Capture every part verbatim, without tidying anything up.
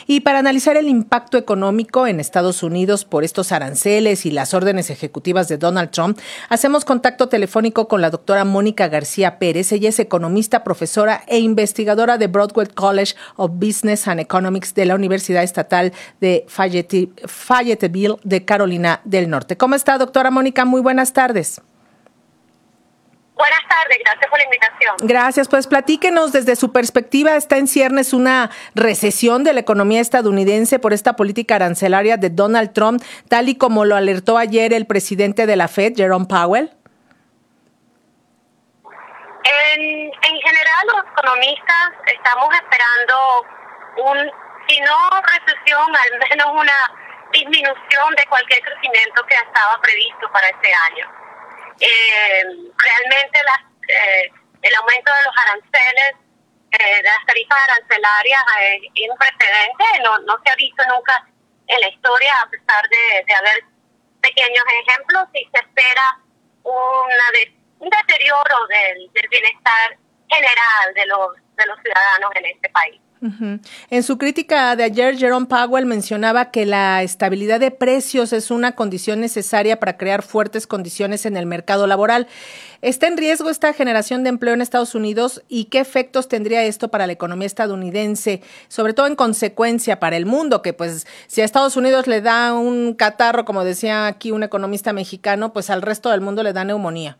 Y para analizar el impacto económico en Estados Unidos por estos aranceles y las órdenes ejecutivas de Donald Trump, hacemos contacto telefónico con la doctora Mónica García Pérez. Ella es economista, profesora e investigadora de Broadwell College of Business and Economics de la Universidad Estatal de Fayetteville de Carolina del Norte. ¿Cómo está, doctora Mónica? Muy buenas tardes. Buenas tardes, gracias por la invitación. Gracias, pues platíquenos desde su perspectiva. ¿Está en ciernes una recesión de la economía estadounidense por esta política arancelaria de Donald Trump, tal y como lo alertó ayer el presidente de la Fed, Jerome Powell? En, en general, los economistas estamos esperando un, si no recesión, al menos una disminución de cualquier crecimiento que estaba previsto para este año. Eh, realmente las, eh, el aumento de los aranceles, eh, de las tarifas arancelarias es un precedente, no, no se ha visto nunca en la historia, a pesar de, de haber pequeños ejemplos, y se espera una de, un deterioro del, del bienestar general de los, de los ciudadanos en este país. Uh-huh. En su crítica de ayer, Jerome Powell mencionaba que la estabilidad de precios es una condición necesaria para crear fuertes condiciones en el mercado laboral. ¿Está en riesgo esta generación de empleo en Estados Unidos y qué efectos tendría esto para la economía estadounidense, sobre todo en consecuencia para el mundo? Que pues si a Estados Unidos le da un catarro, como decía aquí un economista mexicano, pues al resto del mundo le da neumonía.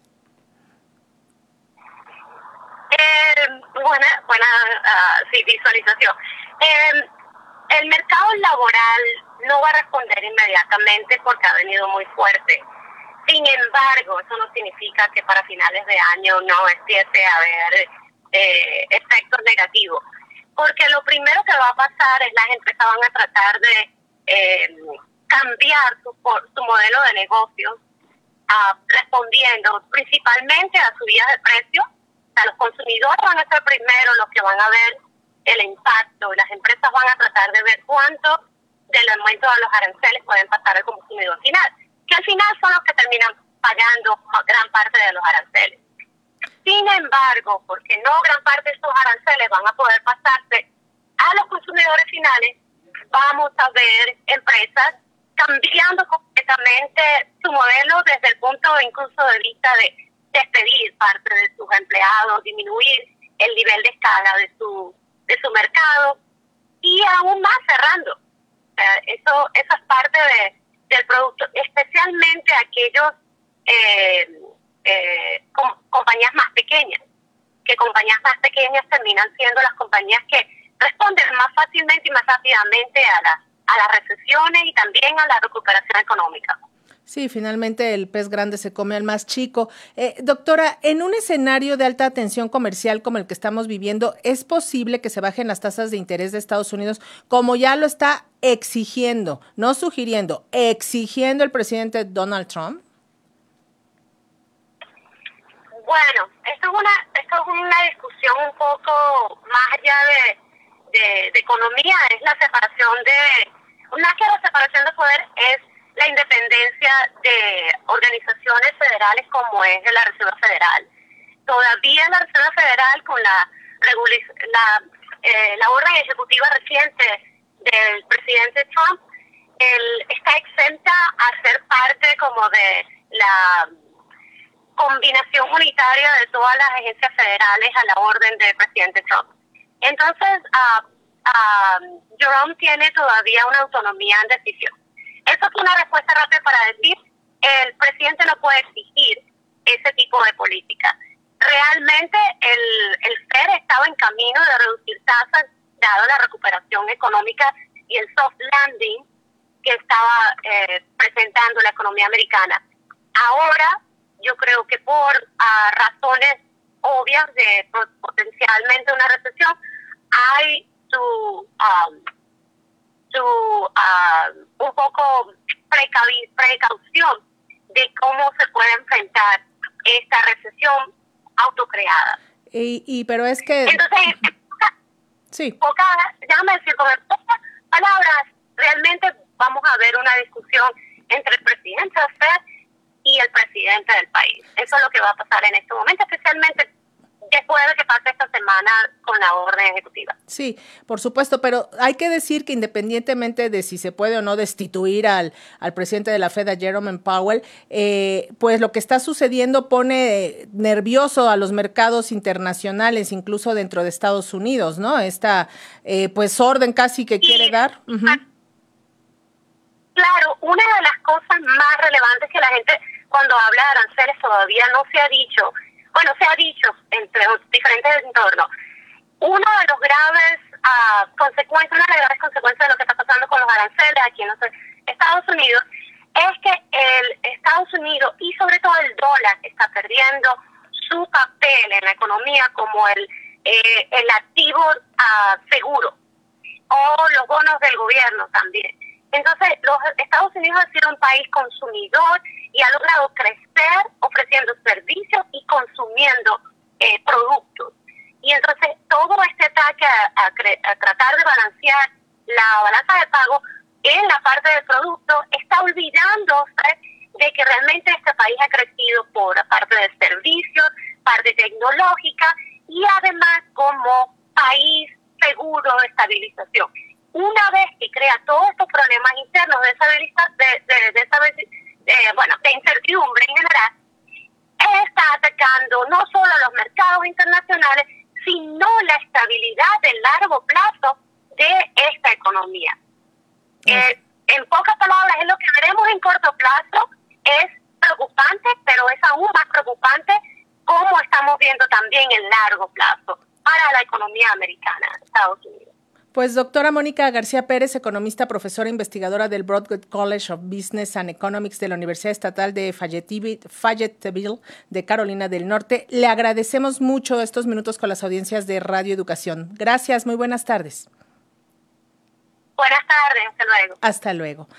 Eh, buena buena uh, sí, visualización. Eh, el mercado laboral no va a responder inmediatamente porque ha venido muy fuerte. Sin embargo, eso no significa que para finales de año no empiece a haber eh, efectos negativos. Porque lo primero que va a pasar es las empresas van a tratar de eh, cambiar su, su modelo de negocio, uh, respondiendo principalmente a subidas de precios. Los consumidores van a ser primero los que van a ver el impacto, y las empresas van a tratar de ver cuánto del aumento de los aranceles pueden pasar al consumidor final, que al final son los que terminan pagando gran parte de los aranceles. Sin embargo, porque no gran parte de estos aranceles van a poder pasarse a los consumidores finales, vamos a ver empresas cambiando completamente su modelo desde el punto incluso de vista de despedir parte de sus empleados, disminuir el nivel de escala de su de su mercado y aún más cerrando. O sea, eso, eso es parte de, del producto, especialmente aquellos eh, eh, com, compañías más pequeñas, que compañías más pequeñas terminan siendo las compañías que responden más fácilmente y más rápidamente a, la, a las recesiones y también a la recuperación económica. Sí, finalmente el pez grande se come al más chico. Eh, doctora, en un escenario de alta tensión comercial como el que estamos viviendo, ¿es posible que se bajen las tasas de interés de Estados Unidos como ya lo está exigiendo, no sugiriendo, exigiendo el presidente Donald Trump? Bueno, esto es una, esto es una discusión un poco más allá de, de, de economía, es la separación de, más que la separación de poder, es la independencia de organizaciones federales como es la Reserva Federal. Todavía la Reserva Federal, con la la, eh, la orden ejecutiva reciente del presidente Trump, él está exenta a ser parte como de la combinación unitaria de todas las agencias federales a la orden del presidente Trump. Entonces, uh, uh, Jerome tiene todavía una autonomía en decisión. Eso es una respuesta rápida para decir, el presidente no puede exigir ese tipo de política. Realmente el, el Fed estaba en camino de reducir tasas, dado la recuperación económica y el soft landing que estaba eh, presentando la economía americana. Ahora, yo creo que por uh, razones obvias de potencialmente una recesión, hay su... Um, su uh, un poco precavi- precaución de cómo se puede enfrentar esta recesión autocreada. Y, y pero es que... Entonces, sí. Poca, déjame decir, con pocas palabras, realmente vamos a ver una discusión entre el presidente de Fed y el presidente del país. Eso es lo que va a pasar en este momento, especialmente después de que pase esta semana con la orden ejecutiva. Sí, por supuesto, pero hay que decir que independientemente de si se puede o no destituir al, al presidente de la Fed, a Jerome Powell, eh, pues lo que está sucediendo pone nervioso a los mercados internacionales, incluso dentro de Estados Unidos, ¿no? Esta eh, pues orden casi que quiere sí, dar. Uh-huh. Claro, una de las cosas más relevantes que la gente cuando habla de aranceles todavía no se ha dicho, bueno, se ha dicho entre los diferentes entornos. Una de los graves uh, consecuencias, una de las graves consecuencias de lo que está pasando con los aranceles aquí en los Estados Unidos es que el Estados Unidos y sobre todo el dólar está perdiendo su papel en la economía como el, eh, el activo uh, seguro, o los bonos del gobierno también. Entonces, los Estados Unidos ha sido un país consumidor y ha logrado crecer ofreciendo servicios y consumiendo eh, productos. Y entonces, todo este ataque a, a, a tratar de balancear la balanza de pago en la parte del producto está olvidándose de que realmente este país ha crecido por parte de servicios, parte tecnológica y además como país seguro de estabilización. Una vez que crea todos estos problemas internos de estabiliza, de, de, de, de, de, bueno, de incertidumbre en general, está atacando no solo a los mercados internacionales, sino la estabilidad de largo plazo de esta economía. Mm. Eh, en pocas palabras, es lo que veremos en corto plazo, es preocupante, pero es aún más preocupante cómo estamos viendo también en largo plazo para la economía americana, Estados Unidos. Pues doctora Mónica García Pérez, economista, profesora investigadora del Broadwood College of Business and Economics de la Universidad Estatal de Fayetteville de Carolina del Norte, le agradecemos mucho estos minutos con las audiencias de Radio Educación. Gracias, muy buenas tardes. Buenas tardes, hasta luego. Hasta luego.